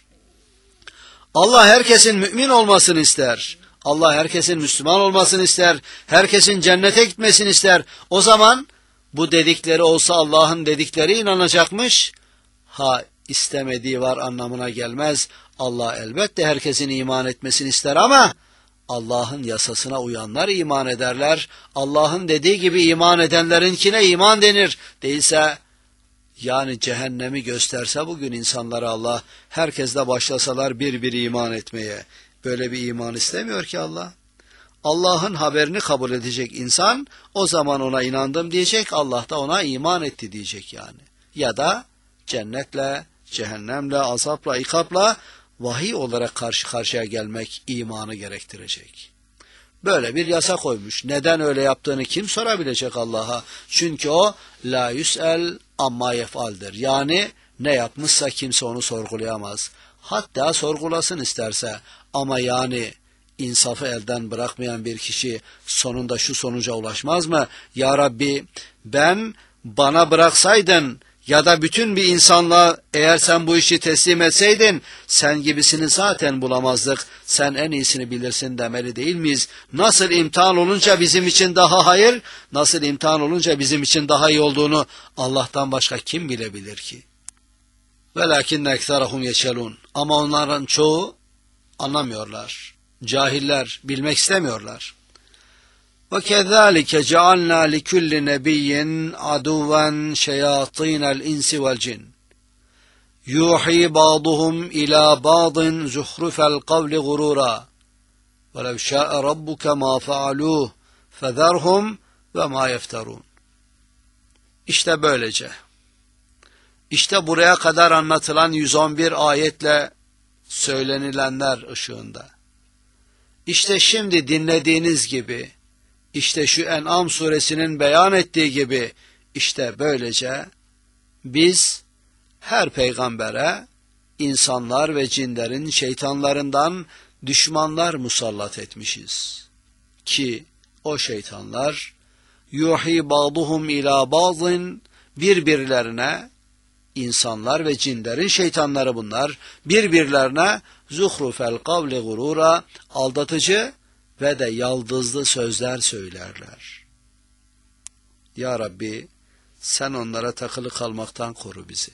Allah herkesin mümin olmasını ister. Allah herkesin Müslüman olmasını ister. Herkesin cennete gitmesini ister. O zaman bu dedikleri olsa Allah'ın dedikleri inanacakmış. Ha istemediği var anlamına gelmez. Allah elbette herkesin iman etmesini ister ama Allah'ın yasasına uyanlar iman ederler. Allah'ın dediği gibi iman edenlerinkine iman denir. Değilse yani cehennemi gösterse bugün insanlara Allah, herkes de başlasalar bir iman etmeye. Böyle bir iman istemiyor ki Allah. Allah'ın haberini kabul edecek insan o zaman ona inandım diyecek, Allah da ona iman etti diyecek yani. Ya da cennetle, cehennemle, azapla, ikapla vahiy olarak karşı karşıya gelmek imanı gerektirecek. Böyle bir yasa koymuş. Neden öyle yaptığını kim sorabilecek Allah'a? Çünkü o la yüs'el amma yef'aldir. Yani ne yapmışsa kimse onu sorgulayamaz. Hatta sorgulasın isterse. Ama yani insafı elden bırakmayan bir kişi sonunda şu sonuca ulaşmaz mı? Ya Rabbi, ben bana bıraksaydın ya da bütün bir insanlığa eğer sen bu işi teslim etseydin, sen gibisini zaten bulamazdık, sen en iyisini bilirsin demeli değil miyiz? Nasıl imtihan olunca bizim için daha hayır, nasıl imtihan olunca bizim için daha iyi olduğunu Allah'tan başka kim bilebilir ki? Velakinne ekserahum yeşelun. Ama onların çoğu anlamıyorlar. Cahiller, bilmek istemiyorlar. وَكَذَٰلِكَ جَعَلْنَا لِكُلِّ نَبِيٍّ عَدُوًّا شَيَاطِينَ الْاِنْسِ وَالْجِنِّ يُوحِي بَعْضُهُمْ إِلَى بَعْضٍ زُخْرُفَ الْقَوْلِ غُرُورًا وَلَوْ شَاءَ رَبُّكَ مَا فَعَلُوهُ فَذَرْهُمْ وَمَا يَفْتَرُونَ. İşte böylece. İşte buraya kadar anlatılan 111 ayetle söylenilenler ışığında. İşte şimdi dinlediğiniz gibi, İşte şu En'am suresinin beyan ettiği gibi, işte böylece biz her peygambere insanlar ve cinlerin şeytanlarından düşmanlar musallat etmişiz. Ki o şeytanlar yuhi ba'duhum ila ba'din, birbirlerine, insanlar ve cinlerin şeytanları bunlar, birbirlerine zuhrufel kavli gurura, aldatıcı ve de yaldızlı sözler söylerler. Ya Rabbi, sen onlara takılı kalmaktan koru bizi.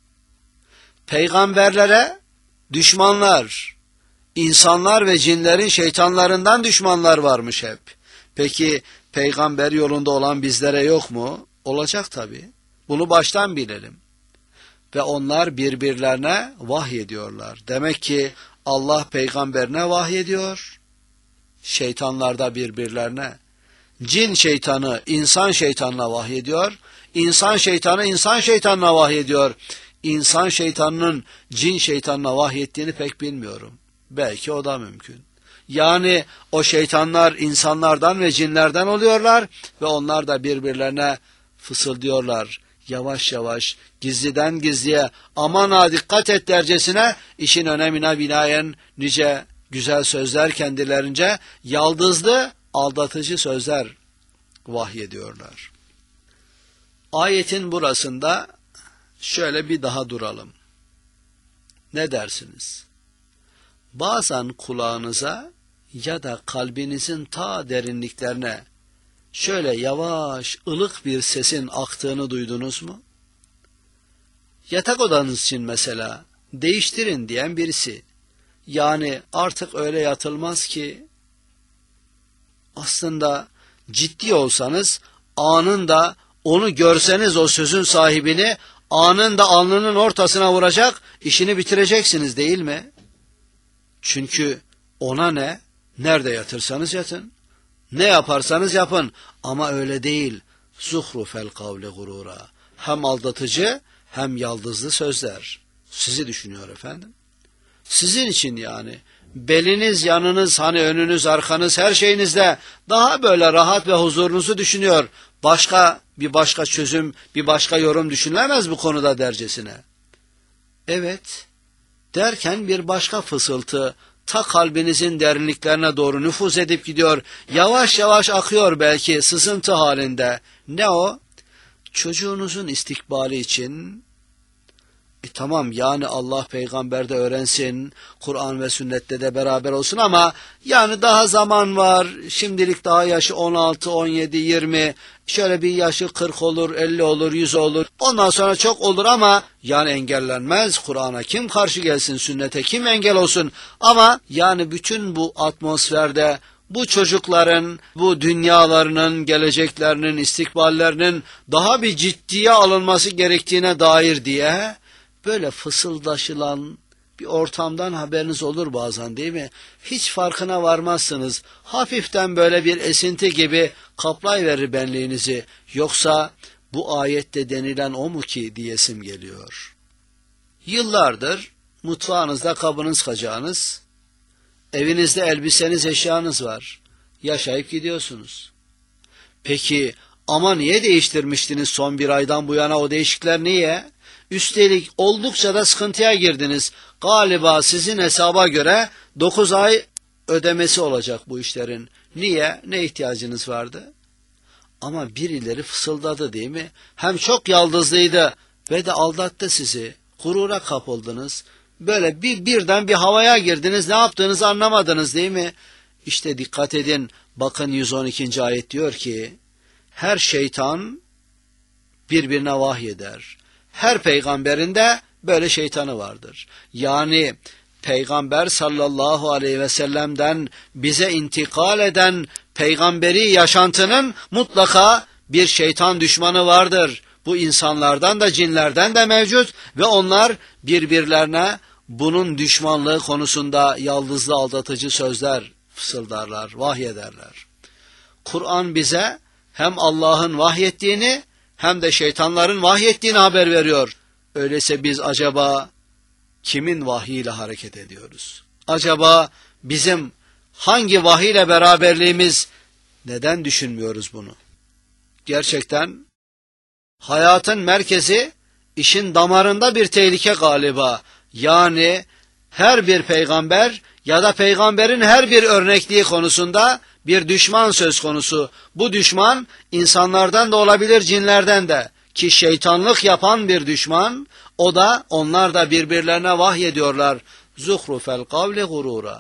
Peygamberlere düşmanlar, insanlar ve cinlerin şeytanlarından düşmanlar varmış hep. Peki peygamber yolunda olan bizlere yok mu? Olacak tabii. Bunu baştan bilelim. Ve onlar birbirlerine vahyediyorlar. Demek ki Allah peygamberine vahyediyor. Şeytanlar da birbirlerine. Cin şeytanı insan şeytanına vahyediyor. İnsan şeytanı insan şeytanına vahyediyor. İnsan şeytanının cin şeytanına vahyettiğini pek bilmiyorum. Belki o da mümkün. Yani o şeytanlar insanlardan ve cinlerden oluyorlar ve onlar da birbirlerine fısıldıyorlar. Yavaş yavaş, gizliden gizliye, aman ha dikkat et dercesine işin önemine binaen nice güzel sözler kendilerince yaldızlı, aldatıcı sözler vahyediyorlar. Ayetin burasında şöyle bir daha duralım. Ne dersiniz? Bazen kulağınıza ya da kalbinizin ta derinliklerine şöyle yavaş, ılık bir sesin aktığını duydunuz mu? Yatak odanız için mesela değiştirin diyen birisi. Yani artık öyle yatılmaz ki. Aslında ciddi olsanız anında onu görseniz o sözün sahibini anında alnının ortasına vuracak, işini bitireceksiniz değil mi? Çünkü ona ne? Nerede yatırsanız yatın. Ne yaparsanız yapın. Ama öyle değil. Zuhrufel kavli gurura. Hem aldatıcı hem yaldızlı sözler. Sizi düşünüyor efendim. Sizin için yani. Beliniz, yanınız, hani önünüz, arkanız, her şeyinizde daha böyle rahat ve huzurunuzu düşünüyor. Bir başka çözüm, bir başka yorum düşünülemez bu konuda dercesine. Evet, derken bir başka fısıltı ta kalbinizin derinliklerine doğru nüfuz edip gidiyor. Yavaş yavaş akıyor belki sızıntı halinde. Ne o? Çocuğunuzun istikbali için tamam yani Allah peygamber de öğrensin, Kur'an ve sünnette de beraber olsun ama yani daha zaman var. Şimdilik daha yaşı 16, 17, 20, şöyle bir yaşı 40 olur, 50 olur, 100 olur. Ondan sonra çok olur ama yani engellenmez. Kur'an'a kim karşı gelsin, sünnete kim engel olsun? Ama yani bütün bu atmosferde bu çocukların, bu dünyalarının, geleceklerinin, istikballerinin daha bir ciddiye alınması gerektiğine dair diye böyle fısıldaşılan bir ortamdan haberiniz olur bazen değil mi? Hiç farkına varmazsınız. Hafiften böyle bir esinti gibi kaplayıverir benliğinizi. Yoksa bu ayette denilen o mu ki diyesim geliyor. Yıllardır mutfağınızda kabınız kacağınız, evinizde elbiseniz eşyanız var. Yaşayıp gidiyorsunuz. Peki ama niye değiştirmiştiniz son bir aydan bu yana o değişiklikler niye? Üstelik oldukça da sıkıntıya girdiniz. Galiba sizin hesaba göre 9 ay ödemesi olacak bu işlerin. Niye? Ne ihtiyacınız vardı? Ama birileri fısıldadı değil mi? Hem çok yaldızlıydı ve de aldattı sizi. Gurura kapıldınız. Böyle birden bir havaya girdiniz. Ne yaptığınızı anlamadınız değil mi? İşte dikkat edin. Bakın 112. ayet diyor ki her şeytan birbirine vahyeder. Her peygamberin de böyle şeytanı vardır. Yani Peygamber sallallahu aleyhi ve sellem'den bize intikal eden peygamberi yaşantının mutlaka bir şeytan düşmanı vardır. Bu insanlardan da cinlerden de mevcut ve onlar birbirlerine bunun düşmanlığı konusunda yaldızlı aldatıcı sözler fısıldarlar, vahyederler. Kur'an bize hem Allah'ın vahyettiğini hem de şeytanların vahyettiğini haber veriyor. Öyleyse biz acaba kimin vahyiyle hareket ediyoruz? Acaba bizim hangi vahiyle beraberliğimiz, neden düşünmüyoruz bunu? Gerçekten hayatın merkezi, işin damarında bir tehlike galiba. Yani her bir peygamber ya da peygamberin her bir örnekliği konusunda bir düşman söz konusu. Bu düşman insanlardan da olabilir, cinlerden de. Ki şeytanlık yapan bir düşman, onlar da birbirlerine vahyediyorlar. Zuhrufel kavli gurura.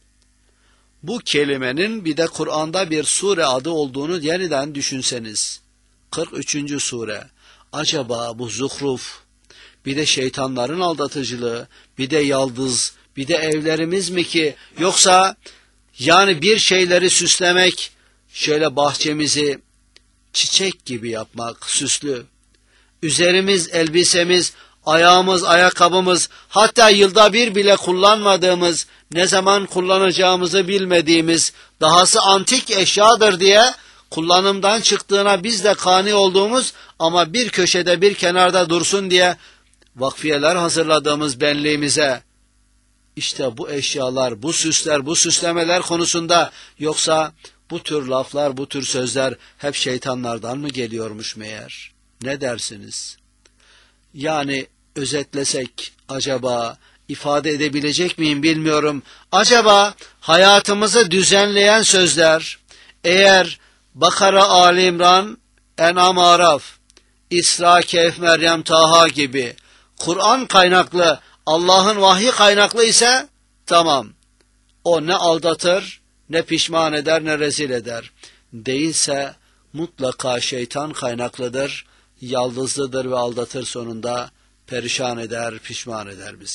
Bu kelimenin bir de Kur'an'da bir sure adı olduğunu yeniden düşünseniz. 43. sure. Acaba bu zuhruf, bir de şeytanların aldatıcılığı, bir de yaldız, bir de evlerimiz mi ki? Yoksa yani bir şeyleri süslemek, şöyle bahçemizi çiçek gibi yapmak, süslü. Üzerimiz, elbisemiz, ayağımız, ayakkabımız, hatta yılda bir bile kullanmadığımız, ne zaman kullanacağımızı bilmediğimiz, dahası antik eşyadır diye kullanımdan çıktığına biz de kani olduğumuz ama bir köşede bir kenarda dursun diye vakfiyeler hazırladığımız benliğimize, İşte bu eşyalar, bu süsler, bu süslemeler konusunda yoksa bu tür laflar, bu tür sözler hep şeytanlardan mı geliyormuş meğer? Ne dersiniz? Yani özetlesek acaba ifade edebilecek miyim bilmiyorum. Acaba hayatımızı düzenleyen sözler eğer Bakara, Ali İmran, En'am, Araf, İsra, Kehf, Meryem, Taha gibi Kur'an kaynaklı, Allah'ın vahyi kaynaklı ise tamam. O ne aldatır, ne pişman eder, ne rezil eder. Değilse mutlaka şeytan kaynaklıdır, yaldızlıdır ve aldatır, sonunda perişan eder, pişman eder bizi.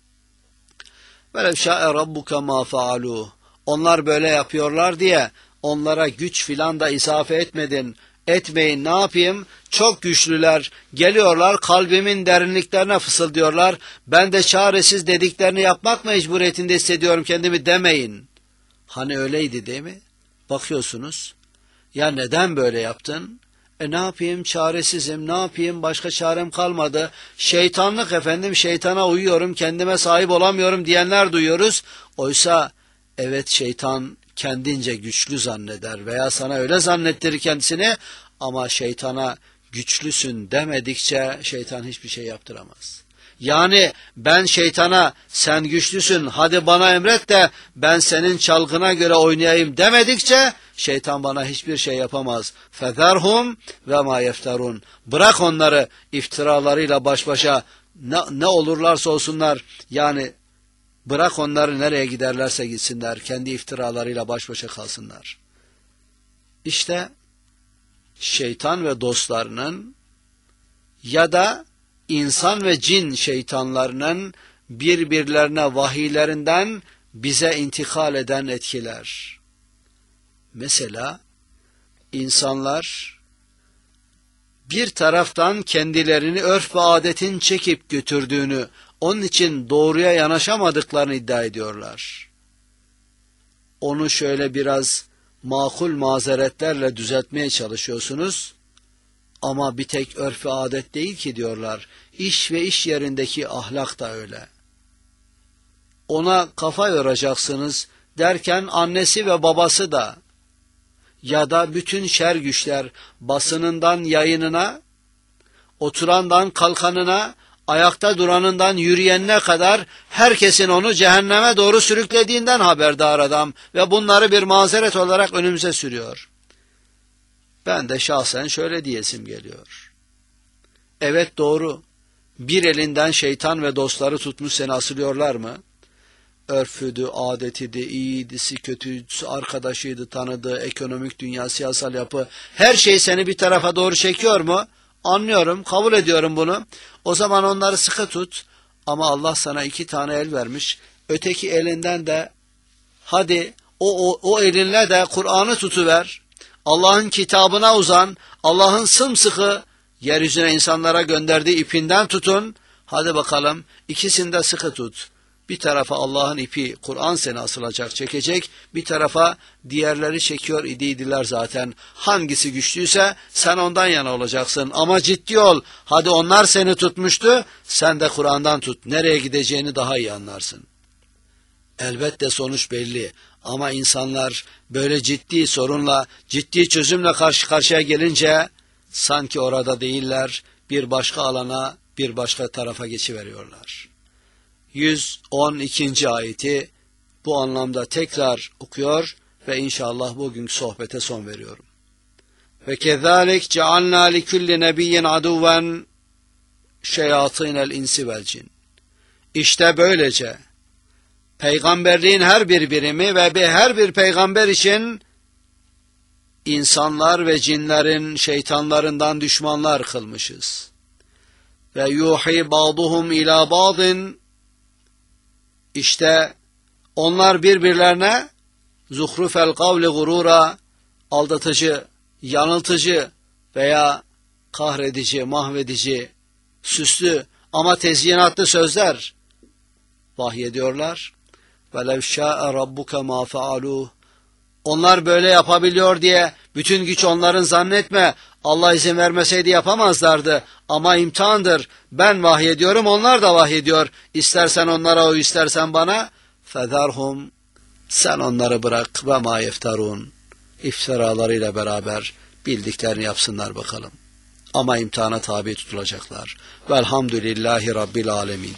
Velev şa'e rabbuke ma faaluh. Onlar böyle yapıyorlar diye onlara güç filan da isafe etmedin. etmeyin. Ne yapayım? Çok güçlüler. Geliyorlar kalbimin derinliklerine fısıldıyorlar. Ben de çaresiz dediklerini yapmak mecburiyetinde hissediyorum kendimi demeyin. Hani öyleydi değil mi? Bakıyorsunuz. Ya neden böyle yaptın? Ne yapayım, çaresizim, ne yapayım, başka çarem kalmadı. Şeytanlık efendim, şeytana uyuyorum, kendime sahip olamıyorum diyenler duyuyoruz. Oysa evet, şeytan kendince güçlü zanneder veya sana öyle zannettirir kendisini, ama şeytana güçlüsün demedikçe şeytan hiçbir şey yaptıramaz. Yani ben şeytana sen güçlüsün hadi bana emret de ben senin çalgına göre oynayayım demedikçe şeytan bana hiçbir şey yapamaz. Fezerhum ve ma yefterun. Bırak onları iftiralarıyla baş başa, ne olurlarsa olsunlar, yani bırak onları nereye giderlerse gitsinler, kendi iftiralarıyla baş başa kalsınlar. İşte şeytan ve dostlarının ya da insan ve cin şeytanlarının birbirlerine vahiylerinden bize intikal eden etkiler. Mesela insanlar bir taraftan kendilerini örf ve adetin çekip götürdüğünü, onun için doğruya yanaşamadıklarını iddia ediyorlar. Onu şöyle biraz makul mazeretlerle düzeltmeye çalışıyorsunuz. Ama bir tek örf ve adet değil ki diyorlar. İş ve iş yerindeki ahlak da öyle. Ona kafa yoracaksınız derken annesi ve babası da, ya da bütün şer güçler, basınından yayınına, oturandan kalkanına, ayakta duranından yürüyenine kadar herkesin onu cehenneme doğru sürüklediğinden haberdar adam ve bunları bir mazeret olarak önümüze sürüyor. Ben de şahsen şöyle diyesim geliyor. Evet, doğru. Bir elinden şeytan ve dostları tutmuş seni asılıyorlar mı? Örfüdü, adetiydi, iyisi, kötüsü, arkadaşıydı, tanıdığı, ekonomik dünya, siyasal yapı, her şey seni bir tarafa doğru çekiyor mu? Anlıyorum, kabul ediyorum bunu. O zaman onları sıkı tut. Ama Allah sana 2 tane el vermiş. Öteki elinden de hadi o elinle de Kur'an'ı tutuver. Allah'ın kitabına uzan. Allah'ın sımsıkı yeryüzüne insanlara gönderdiği ipinden tutun. Hadi bakalım, ikisini de sıkı tut. Bir tarafa Allah'ın ipi, Kur'an seni asılacak, çekecek. Bir tarafa diğerleri çekiyor idiydiler zaten. Hangisi güçlüyse sen ondan yana olacaksın. Ama ciddi ol. Hadi onlar seni tutmuştu, sen de Kur'an'dan tut. Nereye gideceğini daha iyi anlarsın. Elbette sonuç belli. Ama insanlar böyle ciddi sorunla, ciddi çözümle karşı karşıya gelince sanki orada değiller, bir başka alana, bir başka tarafa geçiveriyorlar. 112. ayeti bu anlamda tekrar okuyor ve inşallah bugünkü sohbete son veriyorum. Ve kezalik cealna li kulli nebiyyin aduven şeyatinel insi vel cin. İşte böylece peygamberliğin her bir birimi ve her bir peygamber için insanlar ve cinlerin şeytanlarından düşmanlar kılmışız. Ve yuhi ba'duhum ila ba'din, İşte onlar birbirlerine zuhrufel kavli gurura, aldatıcı, yanıltıcı veya kahredici, mahvedici, süslü ama tezyinatlı sözler vahyediyorlar. وَلَوْ شَاءَ رَبُّكَ مَا فَعَلُوهُ. Onlar böyle yapabiliyor diye bütün güç onların zannetme. Allah izin vermeseydi yapamazlardı. Ama imtihandır. Ben vahyediyorum, onlar da vahyediyor. İstersen onlara uy, istersen bana. فَذَرْهُمْ. Sen onları bırak. ve ma yeftarun. İftiralarıyla beraber bildiklerini yapsınlar bakalım. Ama imtihana tabi tutulacaklar. Velhamdülillahi Rabbil alemin.